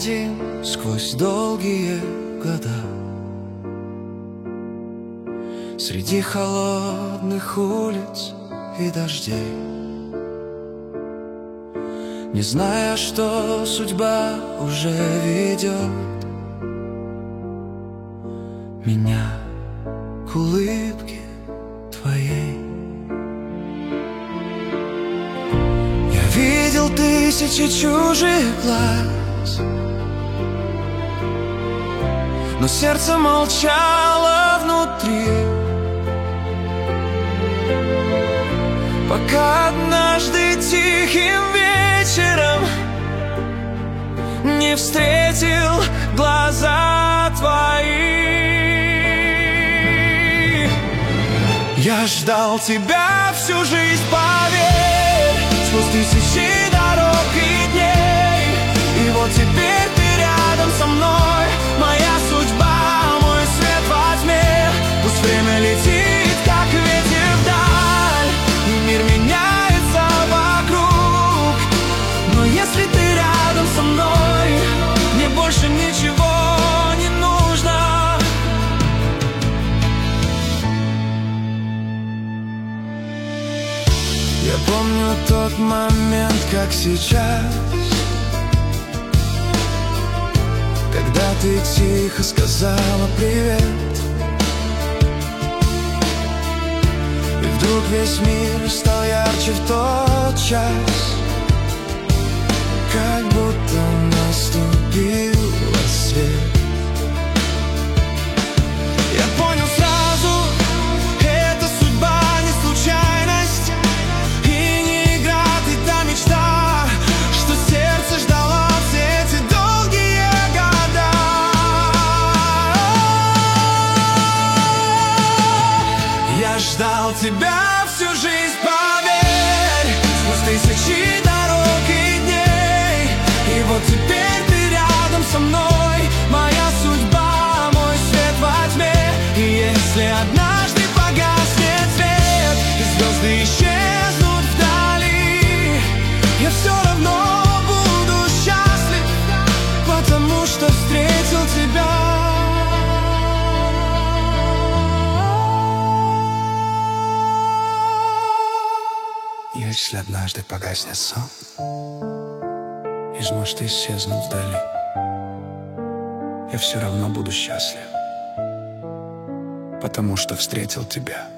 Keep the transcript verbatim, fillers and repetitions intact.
один сквозь долгие года. Среди холодных улиц и дождей, не зная, что судьба уже ведет меня к улыбке твоей. Я видел тысячи чужих глаз, но сердце молчало внутри, пока однажды тихим вечером не встретил глаза твои. Я ждал тебя всю жизнь, поверь, сквозь тысячи дорог и дней. И вот теперь ты рядом со мной, моя судьба, мой свет во тьме. Пусть время летит, как ветер вдаль, и мир меняется вокруг, но если ты рядом со мной, мне больше ничего не нужно. Я помню тот момент, как сейчас, когда ты тихо сказала привет, и вдруг весь мир стал ярче в тот час, как будто наступил рассвет. Я понял сразу, это судьба, не случайность, и не игра, ты та мечта, что сердце ждало все эти долгие года. Я ждал тебя всю жизнь, поверь, сквозь тысячи дорог и дней. И вот теперь ты рядом со мной, моя судьба, мой свет во тьме. И если однажды погаснет свет и звезды исчезнут вдали, я все равно буду счастлив, потому что встретил тебя. Если однажды погаснет сон и звезды исчезнут вдали, я все равно буду счастлив, потому что встретил тебя.